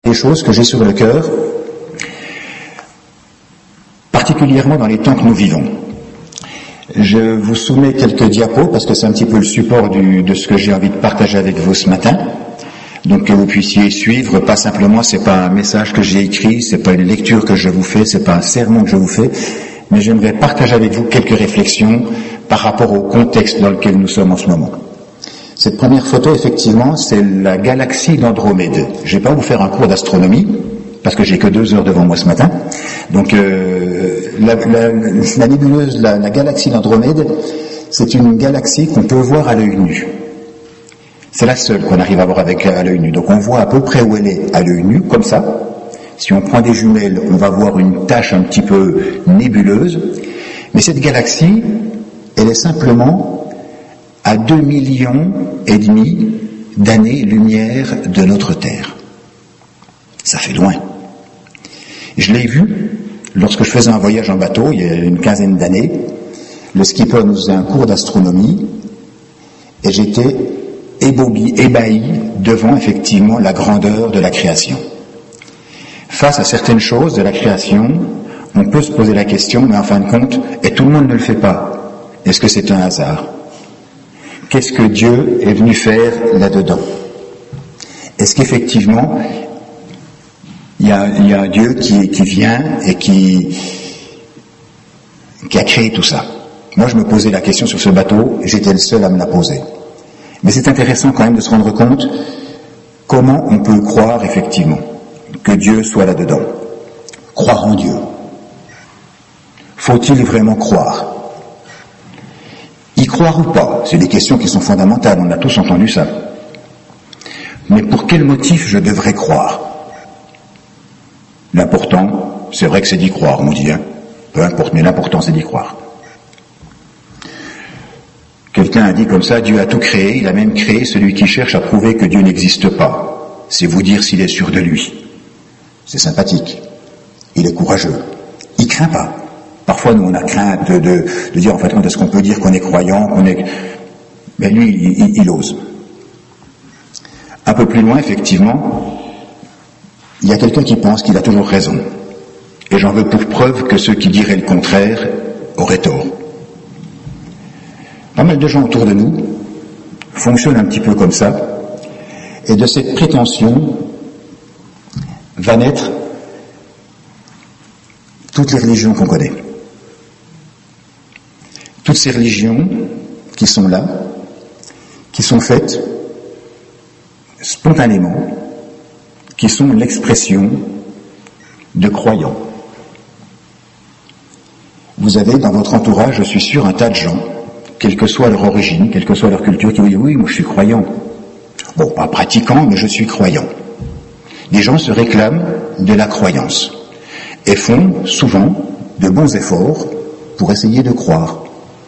des choses que j'ai sur le cœur, particulièrement dans les temps que nous vivons. Je vous soumets quelques diapos parce que c'est un petit peu le support de ce que j'ai envie de partager avec vous ce matin. Donc que vous puissiez suivre, pas simplement, c'est pas un message que j'ai écrit, c'est pas une lecture que je vous fais, c'est pas un sermon que je vous fais, mais j'aimerais partager avec vous quelques réflexions par rapport au contexte dans lequel nous sommes en ce moment. Cette première photo, effectivement, c'est la galaxie d'Andromède. Je vais pas vous faire un cours d'astronomie, parce que j'ai que 2 heures devant moi ce matin. Donc la nébuleuse, la galaxie d'Andromède, c'est une galaxie qu'on peut voir à l'œil nu. C'est la seule qu'on arrive à voir à l'œil nu. Donc on voit à peu près où elle est à l'œil nu, comme ça. Si on prend des jumelles, on va voir une tache un petit peu nébuleuse. Mais cette galaxie, elle est simplement à 2,5 millions d'années-lumière de notre Terre. Ça fait loin. Je l'ai vu lorsque je faisais un voyage en bateau, il y a une quinzaine d'années. Le skipper nous faisait un cours d'astronomie et j'étais ébahi devant effectivement la grandeur de la création. Face à certaines choses de la création, on peut se poser la question, mais en fin de compte, et tout le monde ne le fait pas, est-ce que c'est un hasard? Qu'est-ce que Dieu est venu faire là-dedans? Est-ce qu'effectivement, il y a un Dieu qui vient et qui a créé tout ça? Moi, je me posais la question sur ce bateau, et j'étais le seul à me la poser. Mais c'est intéressant quand même de se rendre compte comment on peut croire effectivement que Dieu soit là-dedans. Croire en Dieu. Faut-il vraiment croire? Y croire ou pas? C'est des questions qui sont fondamentales, on a tous entendu ça. Mais pour quel motif je devrais croire? L'important, c'est vrai que c'est d'y croire, on dit, hein. Peu importe, mais l'important c'est d'y croire. Quelqu'un a dit comme ça, Dieu a tout créé, il a même créé celui qui cherche à prouver que Dieu n'existe pas. C'est vous dire s'il est sûr de lui. C'est sympathique. Il est courageux. Il craint pas. Parfois, nous, on a crainte de dire, en fait, est-ce qu'on peut dire qu'on est croyant, mais lui, il ose. Un peu plus loin, effectivement, il y a quelqu'un qui pense qu'il a toujours raison. Et j'en veux pour preuve que ceux qui diraient le contraire auraient tort. Pas mal de gens autour de nous fonctionnent un petit peu comme ça, et de cette prétention va naître toutes les religions qu'on connaît. Toutes ces religions qui sont là, qui sont faites spontanément, qui sont l'expression de croyants. Vous avez dans votre entourage, je suis sûr, un tas de gens, quelle que soit leur origine, quelle que soit leur culture, qui vous disent « oui, moi je suis croyant ». Bon, pas pratiquant, mais je suis croyant. Les gens se réclament de la croyance et font souvent de bons efforts pour essayer de croire.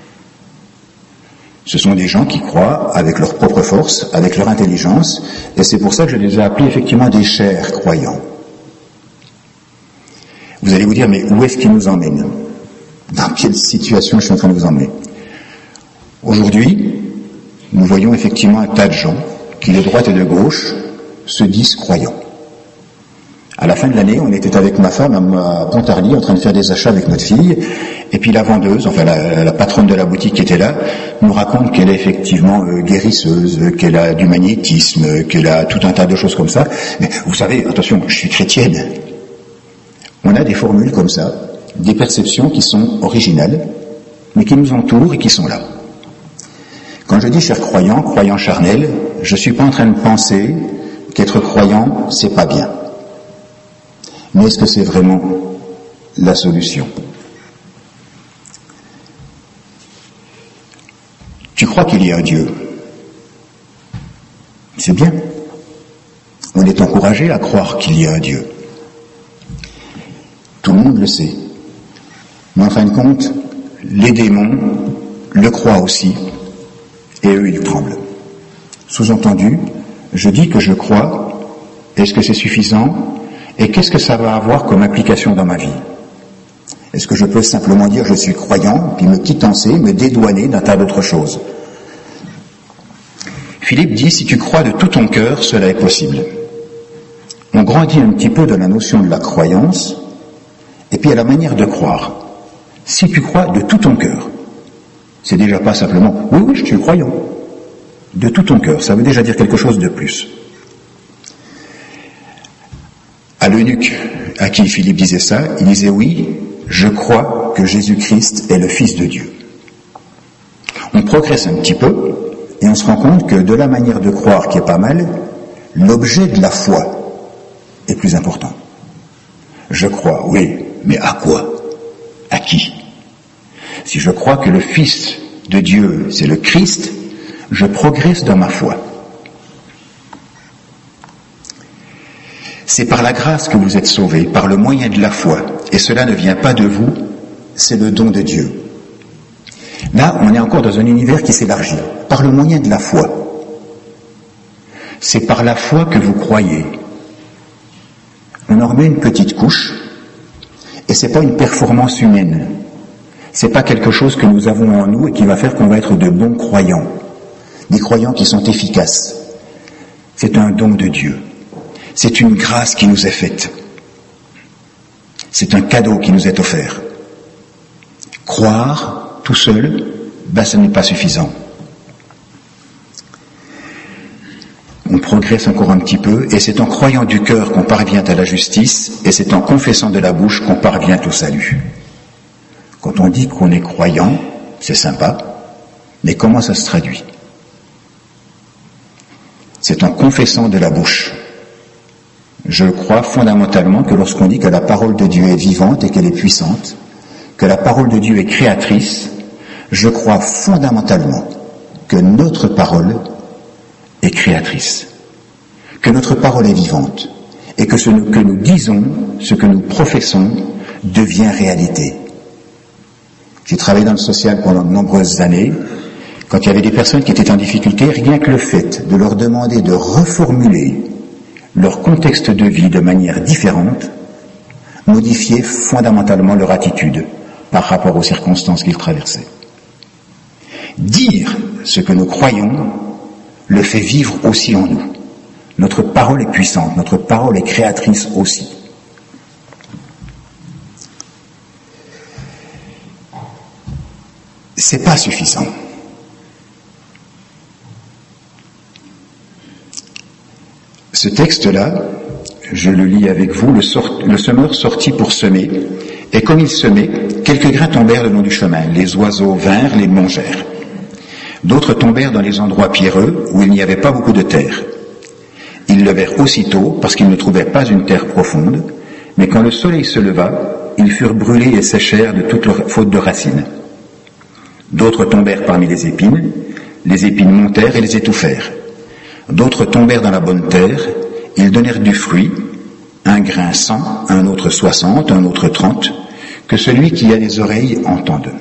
Ce sont des gens qui croient avec leur propre force, avec leur intelligence, et c'est pour ça que je les ai appelés effectivement des chers croyants. Vous allez vous dire, mais où est-ce qu'ils nous emmènent? Dans quelle situation je suis en train de vous emmener? Aujourd'hui, nous voyons effectivement un tas de gens qui, de droite et de gauche, se disent croyants. À la fin de l'année, on était avec ma femme à Pontarlier en train de faire des achats avec notre fille, et puis la vendeuse, enfin la patronne de la boutique qui était là, nous raconte qu'elle est effectivement guérisseuse, qu'elle a du magnétisme, qu'elle a tout un tas de choses comme ça. Mais vous savez, attention, je suis chrétienne. On a des formules comme ça, des perceptions qui sont originales, mais qui nous entourent et qui sont là. Quand je dis cher croyant, croyant charnel, je suis pas en train de penser qu'être croyant, c'est pas bien. Mais est-ce que c'est vraiment la solution? Tu crois qu'il y a un Dieu? C'est bien. On est encouragé à croire qu'il y a un Dieu. Tout le monde le sait. Mais en fin de compte, les démons le croient aussi, et eux, ils tremblent. Sous-entendu, je dis que je crois, est-ce que c'est suffisant? Et qu'est-ce que ça va avoir comme application dans ma vie? Est-ce que je peux simplement dire je suis croyant, puis me quitancer, me dédouaner d'un tas d'autres choses? Philippe dit, si tu crois de tout ton cœur, cela est possible. on grandit un petit peu dans la notion de la croyance, et puis à la manière de croire. Si tu crois de tout ton cœur, c'est déjà pas simplement « oui, je suis croyant ». De tout ton cœur, ça veut déjà dire quelque chose de plus. À l'eunuque à qui Philippe disait ça, il disait « oui, je crois que Jésus-Christ est le Fils de Dieu ». On progresse un petit peu et on se rend compte que de la manière de croire qui est pas mal, l'objet de la foi est plus important. Je crois, oui, mais à quoi? À qui? Si je crois que le Fils de Dieu, c'est le Christ, je progresse dans ma foi. C'est par la grâce que vous êtes sauvés, par le moyen de la foi, et cela ne vient pas de vous, c'est le don de Dieu. Là, on est encore dans un univers qui s'élargit, par le moyen de la foi. C'est par la foi que vous croyez. On en remet une petite couche, et c'est pas une performance humaine. C'est pas quelque chose que nous avons en nous et qui va faire qu'on va être de bons croyants. Des croyants qui sont efficaces. C'est un don de Dieu. C'est une grâce qui nous est faite. C'est un cadeau qui nous est offert. Croire tout seul, ce n'est pas suffisant. On progresse encore un petit peu, et c'est en croyant du cœur qu'on parvient à la justice, et c'est en confessant de la bouche qu'on parvient au salut. Quand on dit qu'on est croyant, c'est sympa, mais comment ça se traduit? C'est en confessant de la bouche. Je crois fondamentalement que lorsqu'on dit que la parole de Dieu est vivante et qu'elle est puissante, que la parole de Dieu est créatrice, je crois fondamentalement que notre parole est créatrice, que notre parole est vivante, et que ce que nous disons, ce que nous professons, devient réalité. J'ai travaillé dans le social pendant de nombreuses années. Quand il y avait des personnes qui étaient en difficulté, rien que le fait de leur demander de reformuler leur contexte de vie de manière différente modifiait fondamentalement leur attitude par rapport aux circonstances qu'ils traversaient. Dire ce que nous croyons le fait vivre aussi en nous. Notre parole est puissante, notre parole est créatrice aussi. C'est pas suffisant. Ce texte-là, je le lis avec vous, le semeur sortit pour semer, et comme il semait, quelques grains tombèrent le long du chemin, les oiseaux vinrent, les mangèrent. D'autres tombèrent dans les endroits pierreux, où il n'y avait pas beaucoup de terre. Ils levèrent aussitôt, parce qu'ils ne trouvaient pas une terre profonde, mais quand le soleil se leva, ils furent brûlés et séchèrent de toute leur faute de racines. D'autres tombèrent parmi les épines montèrent et les étouffèrent. D'autres tombèrent dans la bonne terre, ils donnèrent du fruit, un grain 100, un autre 60, un autre 30, que celui qui a les oreilles entende.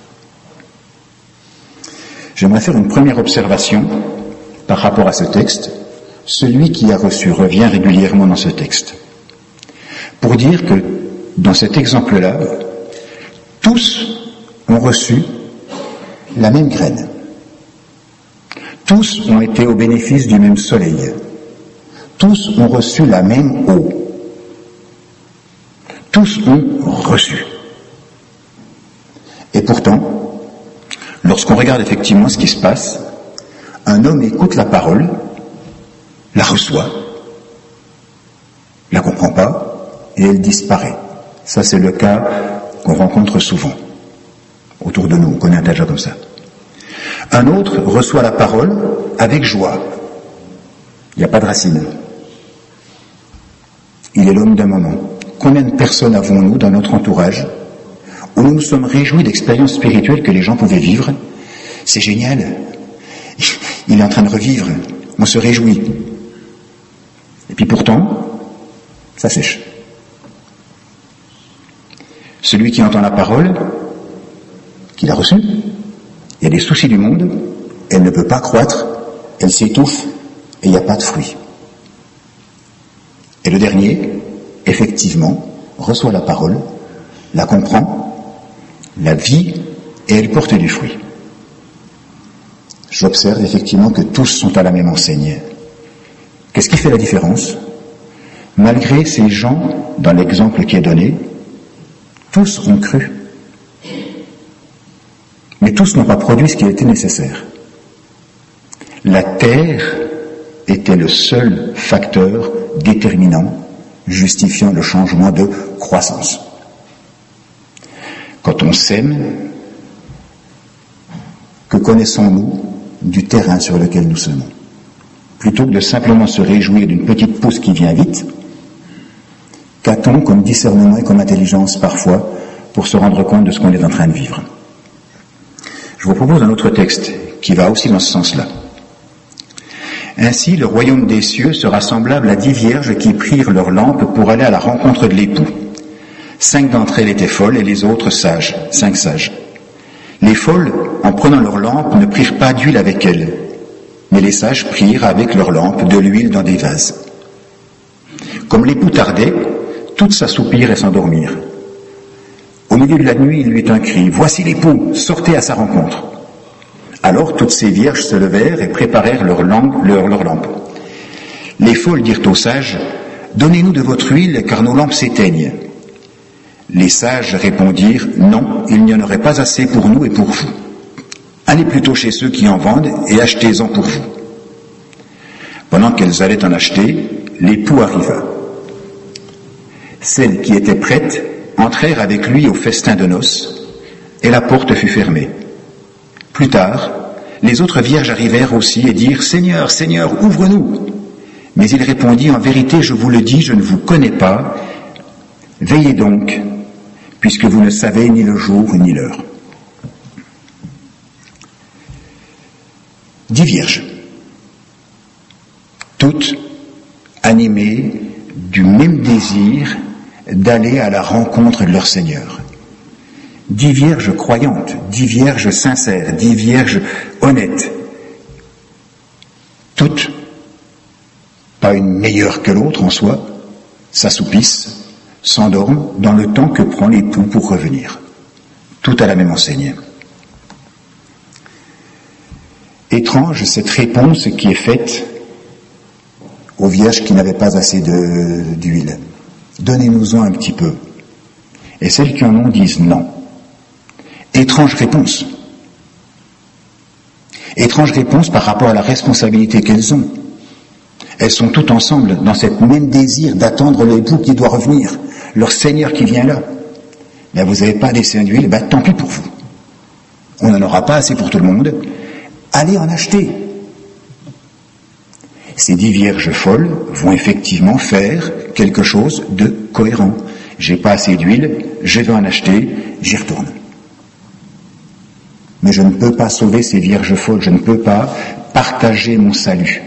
J'aimerais faire une première observation par rapport à ce texte. Celui qui a reçu revient régulièrement dans ce texte. Pour dire que dans cet exemple-là, tous ont reçu la même graine. Tous ont été au bénéfice du même soleil. Tous ont reçu la même eau. Tous ont reçu. Et pourtant, lorsqu'on regarde effectivement ce qui se passe, un homme écoute la parole, la reçoit, la comprend pas, et elle disparaît. Ça, c'est le cas qu'on rencontre souvent. Autour de nous, on connaît un tas de gens comme ça. Un autre reçoit la parole avec joie. Il n'y a pas de racine. Il est l'homme d'un moment. Combien de personnes avons-nous dans notre entourage où nous nous sommes réjouis d'expériences spirituelles que les gens pouvaient vivre? C'est génial. Il est en train de revivre. On se réjouit. Et puis pourtant, ça sèche. Celui qui entend la parole, qu'il a reçue, il y a des soucis du monde, elle ne peut pas croître, elle s'étouffe et il n'y a pas de fruit. Et le dernier, effectivement, reçoit la parole, la comprend, la vit et elle porte du fruit. J'observe effectivement que tous sont à la même enseigne. Qu'est-ce qui fait la différence? Malgré ces gens, dans l'exemple qui est donné, tous ont cru. Mais tous n'ont pas produit ce qui était nécessaire. La terre était le seul facteur déterminant, justifiant le changement de croissance. Quand on sème, que connaissons-nous du terrain sur lequel nous semons? Plutôt que de simplement se réjouir d'une petite pousse qui vient vite, qu'a-t-on comme discernement et comme intelligence parfois pour se rendre compte de ce qu'on est en train de vivre? Je vous propose un autre texte qui va aussi dans ce sens-là. Ainsi, le royaume des cieux sera semblable à 10 vierges qui prirent leurs lampes pour aller à la rencontre de l'époux. 5 d'entre elles étaient folles et les autres sages, 5 sages. Les folles, en prenant leurs lampes, ne prirent pas d'huile avec elles, mais les sages prirent avec leurs lampes de l'huile dans des vases. Comme l'époux tardait, toutes s'assoupirent et s'endormirent. Au milieu de la nuit, il lui eut un cri, « Voici l'époux, sortez à sa rencontre !» Alors toutes ces vierges se levèrent et préparèrent leurs lampes. Les folles dirent aux sages, « Donnez-nous de votre huile, car nos lampes s'éteignent. » Les sages répondirent, « Non, il n'y en aurait pas assez pour nous et pour vous. Allez plutôt chez ceux qui en vendent et achetez-en pour vous. » Pendant qu'elles allaient en acheter, l'époux arriva. Celles qui étaient prêtes entrèrent avec lui au festin de noces, et la porte fut fermée. Plus tard, les autres vierges arrivèrent aussi et dirent « Seigneur, Seigneur, ouvre-nous !» Mais il répondit « En vérité, je vous le dis, je ne vous connais pas. Veillez donc, puisque vous ne savez ni le jour ni l'heure. » 10 vierges, toutes animées du même désir d'aller à la rencontre de leur Seigneur. 10 vierges croyantes, 10 vierges sincères, 10 vierges honnêtes. Toutes, pas une meilleure que l'autre en soi, s'assoupissent, s'endorment dans le temps que prend l'époux pour revenir. Tout à la même enseigne. Étrange cette réponse qui est faite aux vierges qui n'avaient pas assez d'huile. Donnez-nous-en un petit peu. Et celles qui en ont disent non. Étrange réponse. Étrange réponse par rapport à la responsabilité qu'elles ont. Elles sont toutes ensemble dans cette même désir d'attendre l'époux qui doit revenir, leur Seigneur qui vient là. Mais vous n'avez pas laissé d'huile, tant pis pour vous. On n'en aura pas assez pour tout le monde. Allez en acheter. Ces 10 vierges folles vont effectivement faire quelque chose de cohérent. J'ai pas assez d'huile, je vais en acheter, j'y retourne. Mais je ne peux pas sauver ces vierges folles, je ne peux pas partager mon salut.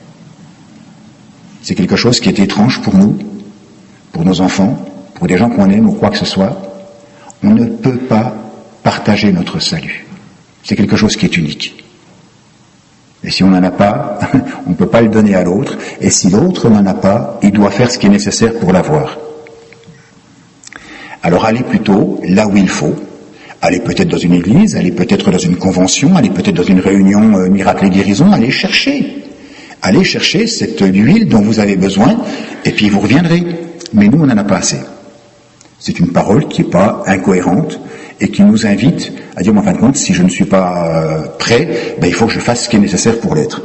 C'est quelque chose qui est étrange pour nous, pour nos enfants, pour des gens qu'on aime ou quoi que ce soit. On ne peut pas partager notre salut. C'est quelque chose qui est unique. Et si on n'en a pas, on ne peut pas le donner à l'autre. Et si l'autre n'en a pas, il doit faire ce qui est nécessaire pour l'avoir. Alors allez plutôt là où il faut. Allez peut-être dans une église, allez peut-être dans une convention, allez peut-être dans une réunion miracle et guérison, allez chercher. Allez chercher cette huile dont vous avez besoin, et puis vous reviendrez. Mais nous, on n'en a pas assez. C'est une parole qui n'est pas incohérente, et qui nous invite à dire, en fin de compte, si je ne suis pas prêt, il faut que je fasse ce qui est nécessaire pour l'être.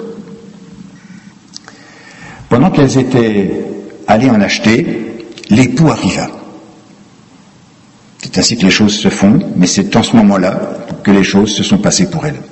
Pendant qu'elles étaient allées en acheter, l'époux arriva. C'est ainsi que les choses se font, mais c'est en ce moment-là que les choses se sont passées pour elles.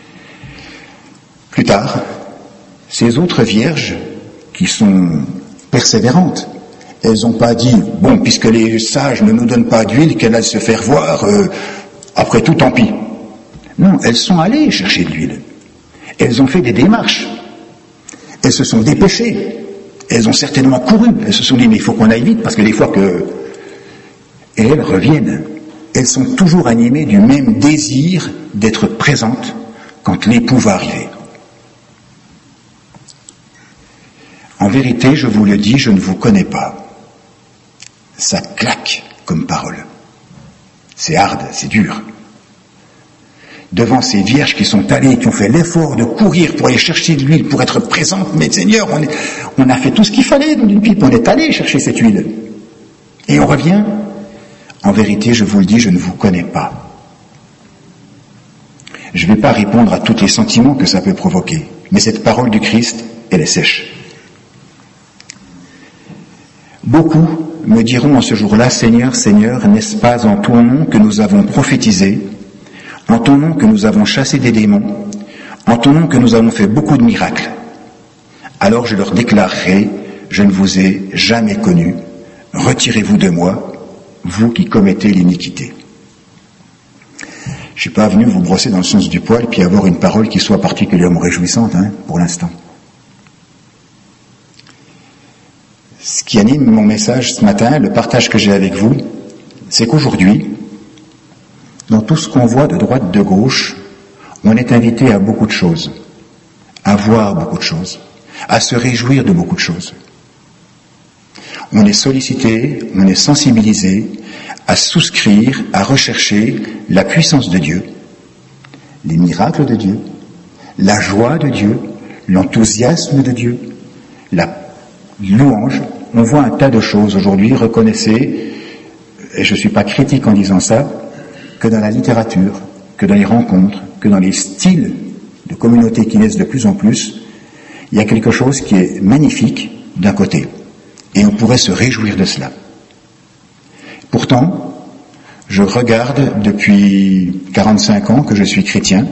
Plus tard, ces autres vierges, qui sont persévérantes, elles n'ont pas dit, bon, puisque les sages ne nous donnent pas d'huile, qu'elle aille se faire voir, après tout, tant pis. Non, elles sont allées chercher de l'huile. Elles ont fait des démarches. Elles se sont dépêchées. Elles ont certainement couru. Elles se sont dit, mais il faut qu'on aille vite, parce que des fois que... Et elles reviennent. Elles sont toujours animées du même désir d'être présentes quand l'époux va arriver. En vérité, je vous le dis, je ne vous connais pas. Ça claque comme parole. C'est hard, c'est dur. devant ces vierges qui sont allées, qui ont fait l'effort de courir pour aller chercher de l'huile, pour être présentes. Mais Seigneur, on a fait tout ce qu'il fallait dans une pipe, on est allé chercher cette huile. Et on revient. En vérité, je vous le dis, je ne vous connais pas. Je ne vais pas répondre à tous les sentiments que ça peut provoquer. Mais cette parole du Christ, elle est sèche. Beaucoup me diront en ce jour-là, Seigneur, Seigneur, n'est-ce pas en ton nom que nous avons prophétisé, en ton nom que nous avons chassé des démons, en ton nom que nous avons fait beaucoup de miracles. Alors je leur déclarerai, je ne vous ai jamais connu, retirez-vous de moi, vous qui commettez l'iniquité. Je ne suis pas venu vous brosser dans le sens du poil puis avoir une parole qui soit particulièrement réjouissante, pour l'instant. Ce qui anime mon message ce matin, le partage que j'ai avec vous, c'est qu'aujourd'hui, dans tout ce qu'on voit de droite, de gauche, on est invité à beaucoup de choses, à voir beaucoup de choses, à se réjouir de beaucoup de choses. On est sollicité, on est sensibilisé à souscrire, à rechercher la puissance de Dieu, les miracles de Dieu, la joie de Dieu, l'enthousiasme de Dieu, la louange. On voit un tas de choses aujourd'hui, reconnaissez, et je ne suis pas critique en disant ça, que dans la littérature, que dans les rencontres, que dans les styles de communautés qui naissent de plus en plus, il y a quelque chose qui est magnifique d'un côté. Et on pourrait se réjouir de cela. Pourtant, je regarde depuis 45 ans que je suis chrétien,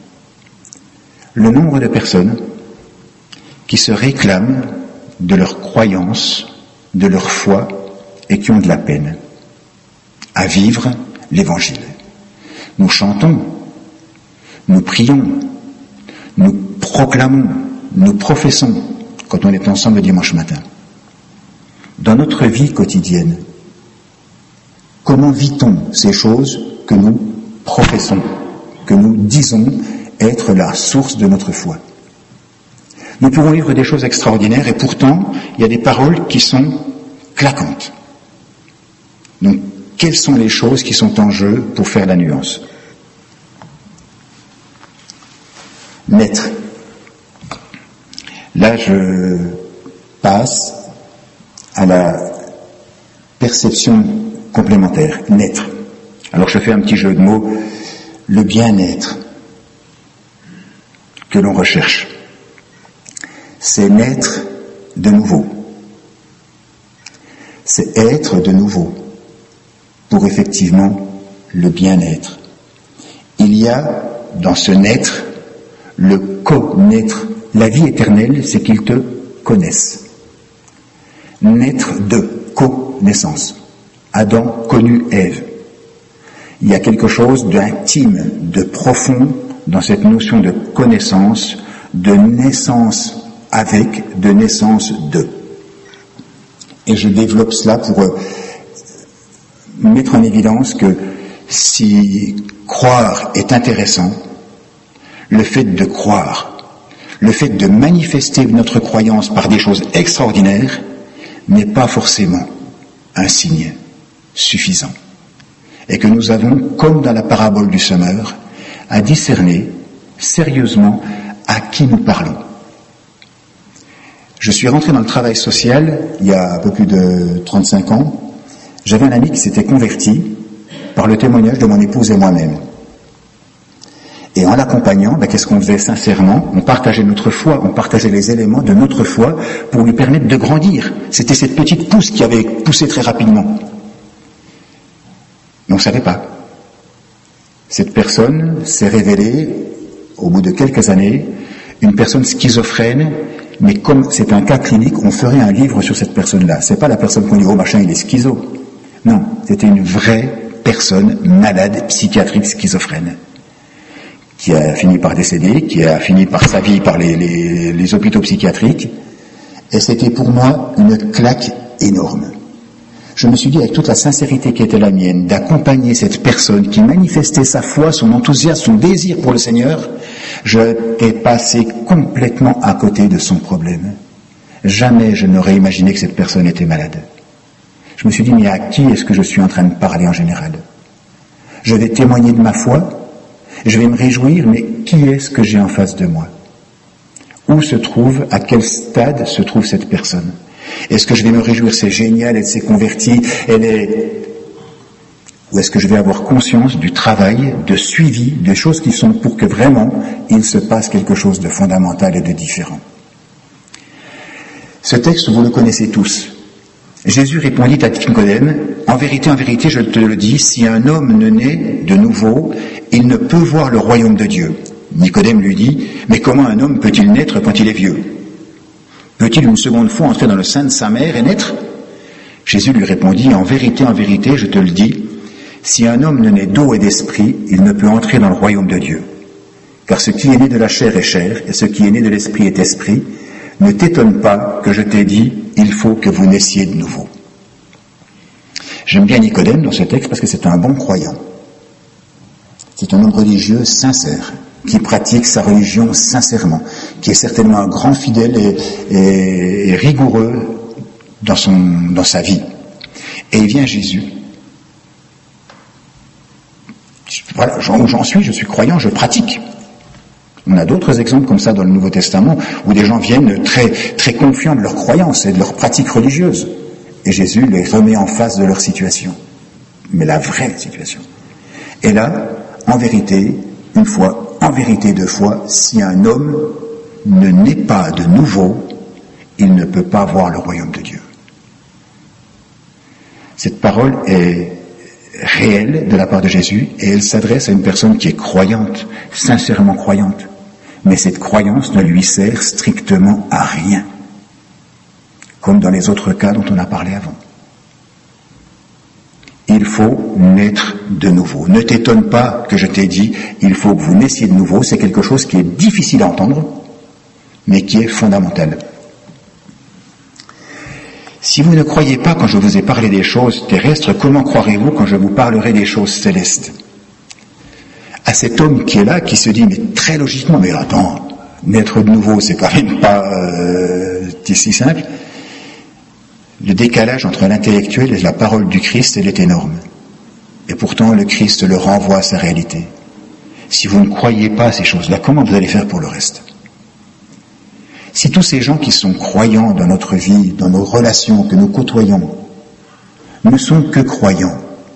le nombre de personnes qui se réclament de leur croyance, de leur foi, et qui ont de la peine à vivre l'Évangile. Nous chantons, nous prions, nous proclamons, nous professons quand on est ensemble le dimanche matin. Dans notre vie quotidienne, comment vit-on ces choses que nous professons, que nous disons être la source de notre foi? Nous pouvons vivre des choses extraordinaires et pourtant, il y a des paroles qui sont claquantes. Donc, quelles sont les choses qui sont en jeu pour faire la nuance? Naître. Là, je passe à la perception complémentaire, naître. Alors je fais un petit jeu de mots, le bien-être que l'on recherche, c'est naître de nouveau, c'est être de nouveau pour effectivement le bien-être. Il y a dans ce naître le connaître. La vie éternelle, c'est qu'ils te connaissent. Naître de connaissance. Adam connut Ève. Il y a quelque chose d'intime, de profond dans cette notion de connaissance, de naissance avec, de naissance de. Et je développe cela pour mettre en évidence que si croire est intéressant, le fait de croire, le fait de manifester notre croyance par des choses extraordinaires n'est pas forcément un signe suffisant. Et que nous avons, comme dans la parabole du semeur, à discerner sérieusement à qui nous parlons. Je suis rentré dans le travail social il y a un peu plus de 35 ans. J'avais un ami qui s'était converti par le témoignage de mon épouse et moi-même. Et en l'accompagnant, qu'est-ce qu'on faisait sincèrement? On partageait notre foi, on partageait les éléments de notre foi pour lui permettre de grandir. C'était cette petite pousse qui avait poussé très rapidement. Mais on ne savait pas. Cette personne s'est révélée, au bout de quelques années, une personne schizophrène, mais comme c'est un cas clinique, on ferait un livre sur cette personne-là. C'est pas la personne qu'on dit, oh machin, il est schizo. Non, c'était une vraie personne malade, psychiatrique, schizophrène, qui a fini par décéder, qui a fini par sa vie par les hôpitaux psychiatriques. Et c'était pour moi une claque énorme. Je me suis dit, avec toute la sincérité qui était la mienne, d'accompagner cette personne qui manifestait sa foi, son enthousiasme, son désir pour le Seigneur, je ai passé complètement à côté de son problème. Jamais je n'aurais imaginé que cette personne était malade. Je me suis dit, mais à qui est-ce que je suis en train de parler en général? Je vais témoigner de ma foi, Je vais me réjouir, mais qui est-ce que j'ai en face de moi? Où se trouve, à quel stade se trouve cette personne? Est-ce que je vais me réjouir, c'est génial, elle s'est convertie, ou est-ce que je vais avoir conscience du travail, de suivi, des choses qui sont pour que vraiment il se passe quelque chose de fondamental et de différent? Ce texte, vous le connaissez tous. Jésus répondit à Nicodème, en vérité, je te le dis, si un homme ne naît de nouveau, il ne peut voir le royaume de Dieu. Nicodème lui dit, mais comment un homme peut-il naître quand il est vieux? Peut-il une seconde fois entrer dans le sein de sa mère et naître? Jésus lui répondit, en vérité, je te le dis, si un homme ne naît d'eau et d'esprit, il ne peut entrer dans le royaume de Dieu. Car ce qui est né de la chair est chair, et ce qui est né de l'esprit est esprit. Ne t'étonne pas que je t'ai dit, il faut que vous naissiez de nouveau. J'aime bien Nicodème dans ce texte parce que c'est un bon croyant. C'est un homme religieux sincère, qui pratique sa religion sincèrement, qui est certainement un grand fidèle et rigoureux dans sa vie. Et il vient Jésus. Voilà, j'en suis, je suis croyant, je pratique. On a d'autres exemples comme ça dans le Nouveau Testament où des gens viennent très, très confiants de leur croyance et de leur pratique religieuse. Et Jésus les remet en face de leur situation. Mais la vraie situation. Et là, en vérité, une fois, en vérité deux fois, si un homme ne naît pas de nouveau, il ne peut pas voir le royaume de Dieu. Cette parole est réelle de la part de Jésus et elle s'adresse à une personne qui est croyante, sincèrement croyante. Mais cette croyance ne lui sert strictement à rien, comme dans les autres cas dont on a parlé avant. Il faut naître de nouveau. Ne t'étonne pas que je t'ai dit, il faut que vous naissiez de nouveau. C'est quelque chose qui est difficile à entendre, mais qui est fondamental. Si vous ne croyez pas quand je vous ai parlé des choses terrestres, comment croirez-vous quand je vous parlerai des choses célestes? À cet homme qui est là, qui se dit, mais très logiquement, mais attends, naître de nouveau, c'est quand même pas si simple. Le décalage entre l'intellectuel et la parole du Christ, elle est énorme. Et pourtant, le Christ le renvoie à sa réalité. Si vous ne croyez pas à ces choses-là, comment vous allez faire pour le reste? Si tous ces gens qui sont croyants dans notre vie, dans nos relations que nous côtoyons, ne sont que croyants,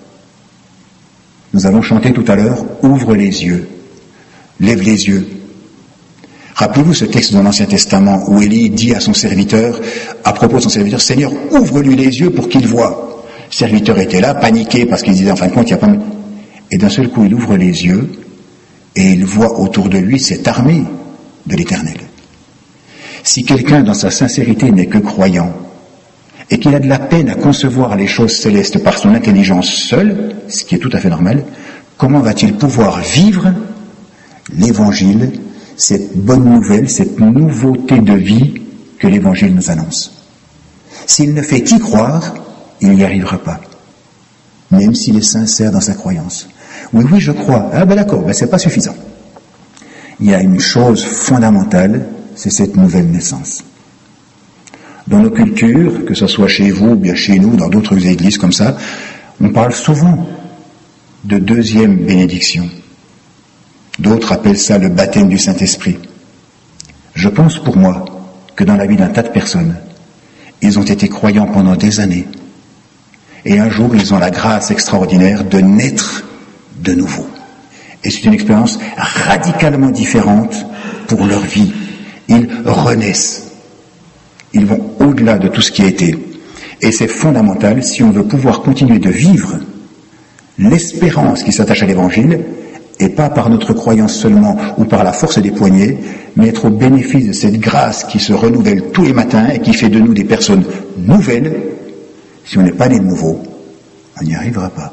nous avons chanté tout à l'heure, ouvre les yeux, lève les yeux. Rappelez-vous ce texte dans l'Ancien Testament où Élie dit à son serviteur, à propos de son serviteur, Seigneur, ouvre-lui les yeux pour qu'il voie. Le serviteur était là, paniqué, parce qu'il disait, en fin de compte, il n'y a pas... Et d'un seul coup, il ouvre les yeux et il voit autour de lui cette armée de l'Éternel. Si quelqu'un, dans sa sincérité, n'est que croyant, et qu'il a de la peine à concevoir les choses célestes par son intelligence seule, ce qui est tout à fait normal, comment va-t-il pouvoir vivre l'Évangile, cette bonne nouvelle, cette nouveauté de vie que l'Évangile nous annonce? S'il ne fait qu'y croire, il n'y arrivera pas, même s'il est sincère dans sa croyance. Oui, je crois. Ah ben d'accord, c'est pas suffisant. Il y a une chose fondamentale, c'est cette nouvelle naissance. Dans nos cultures, que ce soit chez vous, ou bien chez nous, dans d'autres églises comme ça, on parle souvent de deuxième bénédiction. D'autres appellent ça le baptême du Saint-Esprit. Je pense pour moi que dans la vie d'un tas de personnes, ils ont été croyants pendant des années. Et un jour, ils ont la grâce extraordinaire de naître de nouveau. Et c'est une expérience radicalement différente pour leur vie. Ils renaissent. Ils vont au-delà de tout ce qui a été. Et c'est fondamental si on veut pouvoir continuer de vivre l'espérance qui s'attache à l'Évangile, et pas par notre croyance seulement ou par la force des poignets, mais être au bénéfice de cette grâce qui se renouvelle tous les matins et qui fait de nous des personnes nouvelles. Si on n'est pas né de nouveau, on n'y arrivera pas.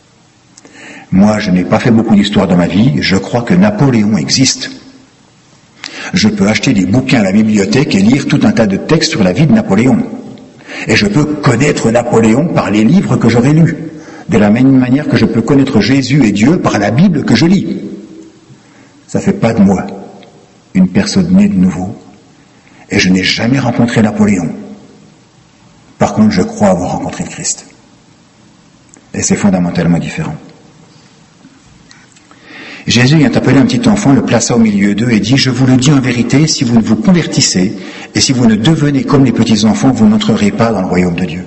Moi, je n'ai pas fait beaucoup d'histoire dans ma vie, je crois que Napoléon existe. Je peux acheter des bouquins à la bibliothèque et lire tout un tas de textes sur la vie de Napoléon. Et je peux connaître Napoléon par les livres que j'aurai lus, de la même manière que je peux connaître Jésus et Dieu par la Bible que je lis. Ça ne fait pas de moi une personne née de nouveau. Et je n'ai jamais rencontré Napoléon. Par contre, je crois avoir rencontré le Christ. Et c'est fondamentalement différent. Jésus ayant appelé un petit enfant, le plaça au milieu d'eux et dit, « Je vous le dis en vérité, si vous ne vous convertissez et si vous ne devenez comme les petits enfants, vous n'entrerez pas dans le royaume de Dieu. »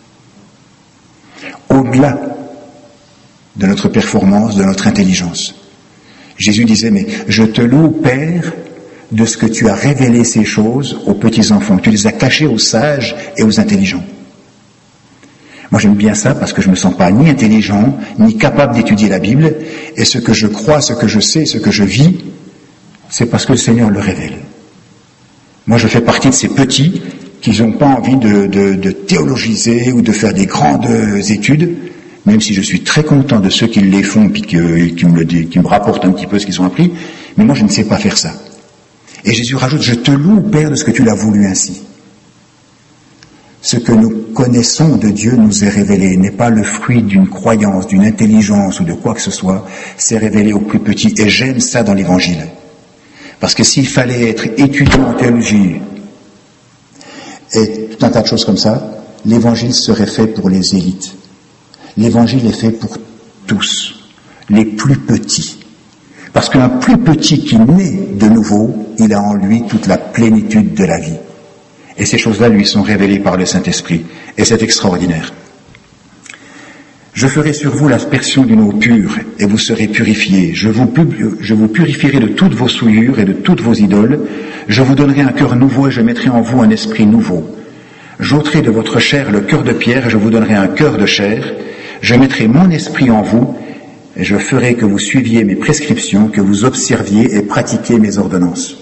Au-delà de notre performance, de notre intelligence. Jésus disait, « Mais je te loue, Père, de ce que tu as révélé ces choses aux petits enfants. Tu les as cachées aux sages et aux intelligents. » Moi, j'aime bien ça parce que je me sens pas ni intelligent, ni capable d'étudier la Bible, et ce que je crois, ce que je sais, ce que je vis, c'est parce que le Seigneur le révèle. Moi, je fais partie de ces petits qui n'ont pas envie de théologiser ou de faire des grandes études, même si je suis très content de ceux qui les font puis qui me rapportent un petit peu ce qu'ils ont appris, mais moi, je ne sais pas faire ça. Et Jésus rajoute, « Je te loue, Père, de ce que tu l'as voulu ainsi. » Ce que nous connaissons de Dieu nous est révélé, n'est pas le fruit d'une croyance, d'une intelligence ou de quoi que ce soit, c'est révélé aux plus petits. Et j'aime ça dans l'Évangile. Parce que s'il fallait être étudiant en théologie et tout un tas de choses comme ça, l'Évangile serait fait pour les élites. L'Évangile est fait pour tous, les plus petits. Parce qu'un plus petit qui naît de nouveau, il a en lui toute la plénitude de la vie. Et ces choses-là lui sont révélées par le Saint-Esprit. Et c'est extraordinaire. Je ferai sur vous l'aspersion d'une eau pure, et vous serez purifiés. Je vous purifierai de toutes vos souillures et de toutes vos idoles. Je vous donnerai un cœur nouveau, et je mettrai en vous un esprit nouveau. J'ôterai de votre chair le cœur de pierre, et je vous donnerai un cœur de chair. Je mettrai mon esprit en vous, et je ferai que vous suiviez mes prescriptions, que vous observiez et pratiquiez mes ordonnances.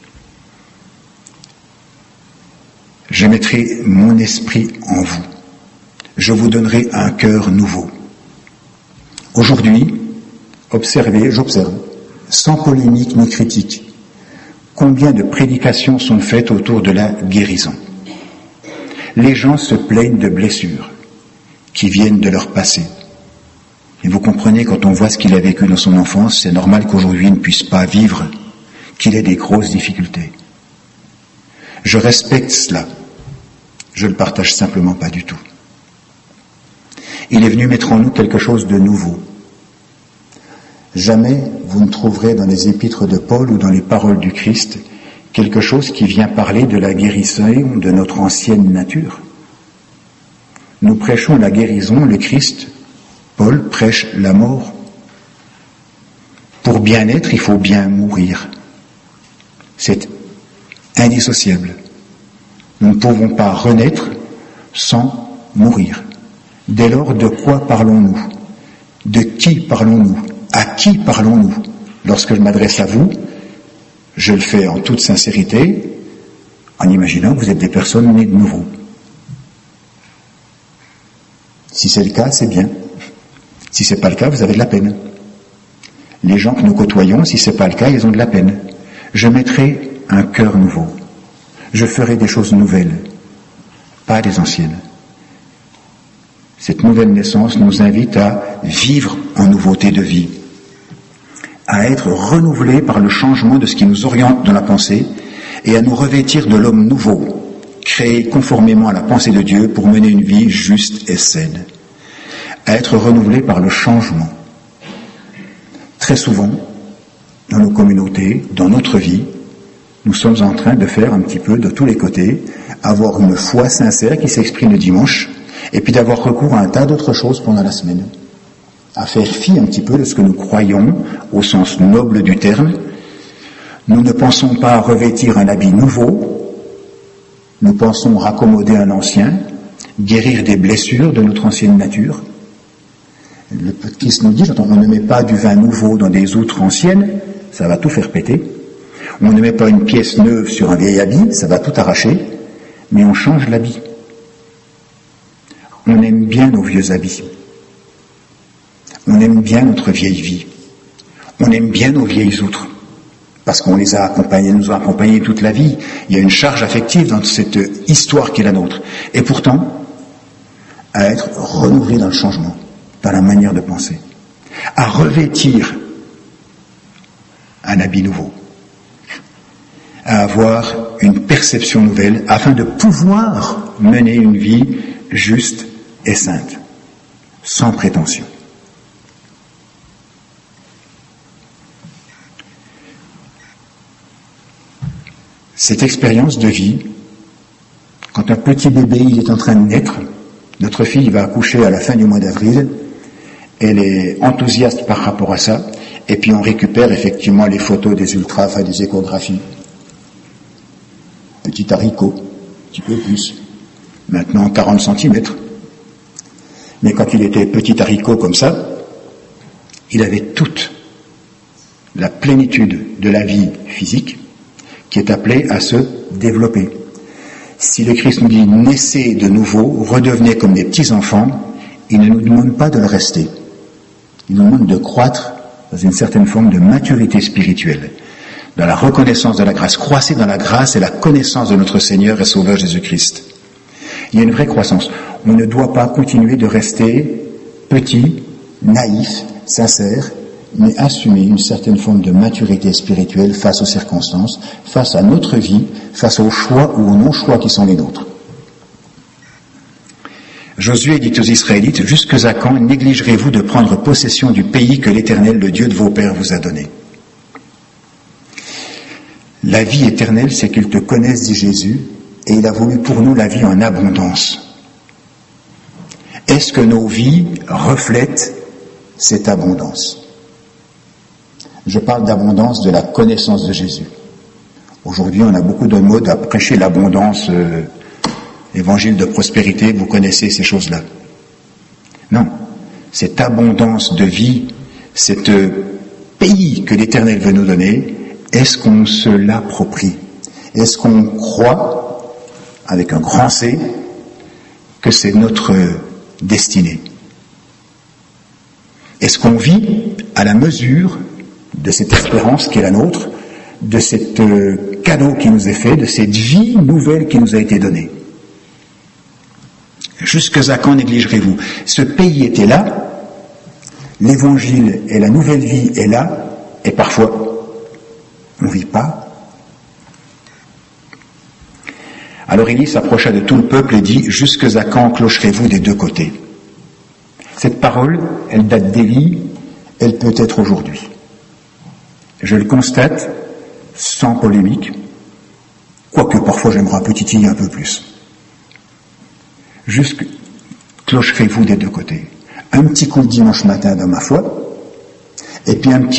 Je mettrai mon esprit en vous. Je vous donnerai un cœur nouveau. Aujourd'hui, j'observe, sans polémique ni critique, combien de prédications sont faites autour de la guérison. Les gens se plaignent de blessures qui viennent de leur passé. Et vous comprenez, quand on voit ce qu'il a vécu dans son enfance, c'est normal qu'aujourd'hui il ne puisse pas vivre, qu'il ait des grosses difficultés. Je respecte cela. Je le partage simplement pas du tout. Il est venu mettre en nous quelque chose de nouveau. Jamais vous ne trouverez dans les épîtres de Paul ou dans les paroles du Christ quelque chose qui vient parler de la guérison de notre ancienne nature. Nous prêchons la guérison, le Christ, Paul prêche la mort. Pour bien être, il faut bien mourir. C'est indissociable. Nous ne pouvons pas renaître sans mourir. Dès lors, de quoi parlons-nous? De qui parlons-nous? À qui parlons-nous? Lorsque je m'adresse à vous, je le fais en toute sincérité, en imaginant que vous êtes des personnes nées de nouveau. Si c'est le cas, c'est bien. Si c'est pas le cas, vous avez de la peine. Les gens que nous côtoyons, si c'est pas le cas, ils ont de la peine. Je mettrai un cœur nouveau. Je ferai des choses nouvelles, pas des anciennes. Cette nouvelle naissance nous invite à vivre en nouveauté de vie, à être renouvelés par le changement de ce qui nous oriente dans la pensée et à nous revêtir de l'homme nouveau, créé conformément à la pensée de Dieu pour mener une vie juste et saine, à être renouvelés par le changement. Très souvent, dans nos communautés, dans notre vie, nous sommes en train de faire un petit peu de tous les côtés, avoir une foi sincère qui s'exprime le dimanche, et puis d'avoir recours à un tas d'autres choses pendant la semaine, à faire fi un petit peu de ce que nous croyons au sens noble du terme. Nous ne pensons pas revêtir un habit nouveau, nous pensons raccommoder un ancien, guérir des blessures de notre ancienne nature. Le Christ nous dit, on ne met pas du vin nouveau dans des outres anciennes, ça va tout faire péter. On ne met pas une pièce neuve sur un vieil habit, ça va tout arracher, mais on change l'habit. On aime bien nos vieux habits. On aime bien notre vieille vie. On aime bien nos vieilles outres, parce qu'on les a accompagnés, nous a accompagnés toute la vie. Il y a une charge affective dans cette histoire qui est la nôtre. Et pourtant, à être renouvelé dans le changement, dans la manière de penser, à revêtir un habit nouveau, à avoir une perception nouvelle afin de pouvoir mener une vie juste et sainte, sans prétention. cette expérience de vie, quand un petit bébé il est en train de naître, notre fille va accoucher à la fin du mois d'avril, elle est enthousiaste par rapport à ça, et puis on récupère effectivement les photos des ultras, enfin des échographies. Petit haricot, un petit peu plus, maintenant 40 centimètres. Mais quand il était petit haricot comme ça, il avait toute la plénitude de la vie physique qui est appelée à se développer. Si le Christ nous dit « naissez de nouveau, redevenez comme des petits-enfants », il ne nous demande pas de le rester. Il nous demande de croître dans une certaine forme de maturité spirituelle, dans la reconnaissance de la grâce. Croissez dans la grâce et la connaissance de notre Seigneur et Sauveur Jésus-Christ. Il y a une vraie croissance. On ne doit pas continuer de rester petit, naïf, sincère, mais assumer une certaine forme de maturité spirituelle face aux circonstances, face à notre vie, face aux choix ou aux non-choix qui sont les nôtres. Josué dit aux Israélites, « Jusque à quand négligerez-vous de prendre possession du pays que l'Éternel, le Dieu de vos pères, vous a donné ?» La vie éternelle, c'est qu'ils te connaissent, dit Jésus, et il a voulu pour nous la vie en abondance. Est-ce que nos vies reflètent cette abondance ? Je parle d'abondance de la connaissance de Jésus. Aujourd'hui, on a beaucoup de modes à prêcher l'abondance, évangile de prospérité, vous connaissez ces choses-là. Non, cette abondance de vie, cet pays que l'Éternel veut nous donner, est-ce qu'on se l'approprie ? Est-ce qu'on croit, avec un grand C, que c'est notre destinée ? Est-ce qu'on vit à la mesure de cette espérance qui est la nôtre, de cet cadeau qui nous est fait, de cette vie nouvelle qui nous a été donnée ? Jusque à quand négligerez-vous ? Ce pays était là, l'évangile et la nouvelle vie est là, et parfois, on ne vit pas. Alors Élie s'approcha de tout le peuple et dit, « Jusque à quand clocherez-vous des deux côtés ?» Cette parole, elle date d'Élie, elle peut être aujourd'hui. Je le constate sans polémique, quoique parfois j'aimerais petitiller un peu plus. Jusque clocherez-vous des deux côtés. Un petit coup le dimanche matin dans ma foi, et puis un petit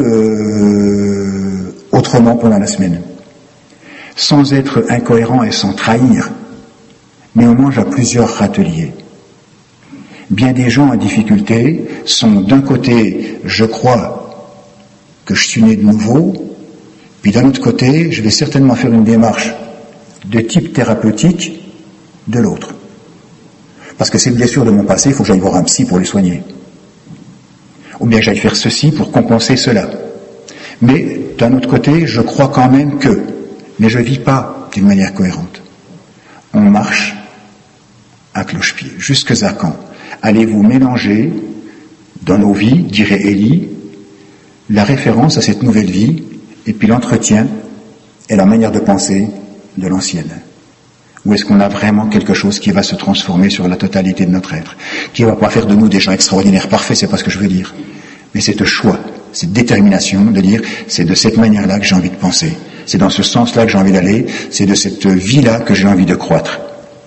peu autrement pendant la semaine. Sans être incohérent et sans trahir, mais on mange à plusieurs râteliers. Bien des gens en difficulté sont d'un côté, je crois que je suis né de nouveau, puis d'un autre côté, je vais certainement faire une démarche de type thérapeutique de l'autre. Parce que ces blessures de mon passé, il faut que j'aille voir un psy pour les soigner. Ou bien j'aille faire ceci pour compenser cela. Mais d'un autre côté, je crois quand même que, mais je ne vis pas d'une manière cohérente. On marche à cloche-pied. Jusque à quand allez-vous mélanger dans nos vies, dirait Élie, la référence à cette nouvelle vie et puis l'entretien et la manière de penser de l'ancienne? Ou est-ce qu'on a vraiment quelque chose qui va se transformer sur la totalité de notre être, qui ne va pas faire de nous des gens extraordinaires, parfaits, c'est pas ce que je veux dire, mais c'est ce choix, cette détermination de dire c'est de cette manière-là que j'ai envie de penser, c'est dans ce sens-là que j'ai envie d'aller, c'est de cette vie-là que j'ai envie de croître.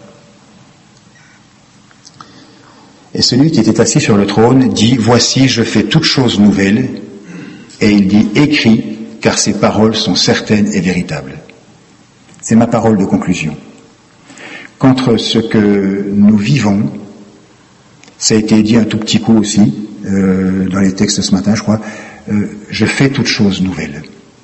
Et celui qui était assis sur le trône dit, voici, je fais toutes choses nouvelles, et il dit, écris, car ces paroles sont certaines et véritables. C'est ma parole de conclusion. Contre ce que nous vivons, ça a été dit un tout petit coup aussi, dans les textes ce matin, je crois, je fais toutes choses nouvelles.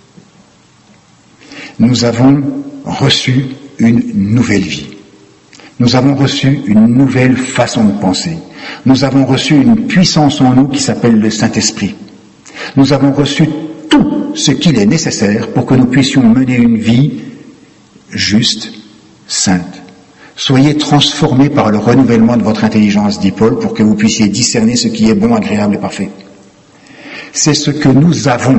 Nous avons reçu une nouvelle vie. Nous avons reçu une nouvelle façon de penser. Nous avons reçu une puissance en nous qui s'appelle le Saint-Esprit. Nous avons reçu tout ce qu'il est nécessaire pour que nous puissions mener une vie juste, sainte. Soyez transformés par le renouvellement de votre intelligence, dit Paul, pour que vous puissiez discerner ce qui est bon, agréable et parfait. C'est ce que nous avons.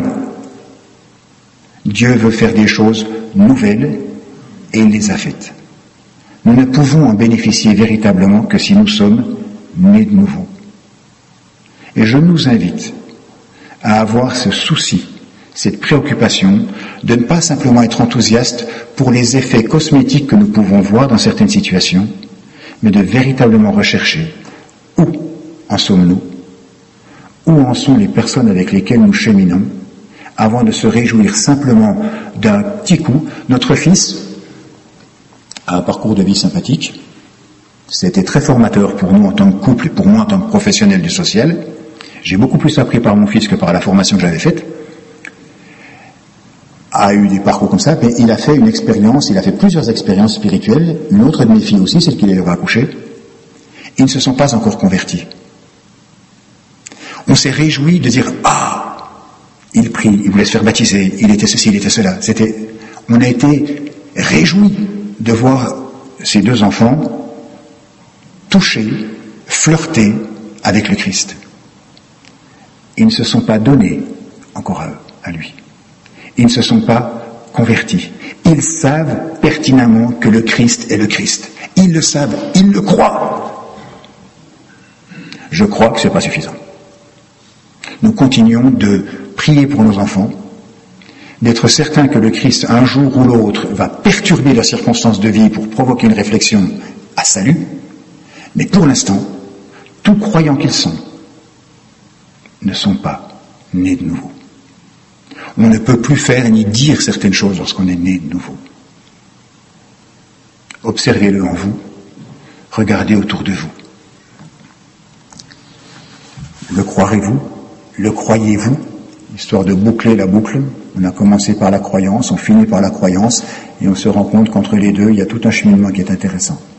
Dieu veut faire des choses nouvelles et il les a faites. Nous ne pouvons en bénéficier véritablement que si nous sommes nés de nouveau. Et je nous invite à avoir ce souci, cette préoccupation de ne pas simplement être enthousiaste pour les effets cosmétiques que nous pouvons voir dans certaines situations, mais de véritablement rechercher où en sommes-nous, où en sont les personnes avec lesquelles nous cheminons, avant de se réjouir simplement d'un petit coup. Notre fils a un parcours de vie sympathique. C'était très formateur pour nous en tant que couple et pour moi en tant que professionnel du social. J'ai beaucoup plus appris par mon fils que par la formation que j'avais faite. A eu des parcours comme ça, mais il a fait une expérience, il a fait plusieurs expériences spirituelles. Une autre de mes filles aussi, celle qui va accoucher. Ils ne se sont pas encore convertis. On s'est réjoui de dire, il prie, il voulait se faire baptiser, il était ceci, il était cela. On a été réjouis de voir ces deux enfants toucher, flirter avec le Christ. Ils ne se sont pas donnés encore à lui. Ils ne se sont pas convertis. Ils savent pertinemment que le Christ est le Christ. Ils le savent, ils le croient. Je crois que ce n'est pas suffisant. Nous continuons de prier pour nos enfants, d'être certains que le Christ, un jour ou l'autre, va perturber leurs circonstances de vie pour provoquer une réflexion à salut, mais pour l'instant, tout croyants qu'ils sont, ne sont pas nés de nouveau. On ne peut plus faire ni dire certaines choses lorsqu'on est né de nouveau. Observez-le en vous, regardez autour de vous. Le croirez-vous? Le croyez-vous? Histoire de boucler la boucle. On a commencé par la croyance, on finit par la croyance, et on se rend compte qu'entre les deux, il y a tout un cheminement qui est intéressant.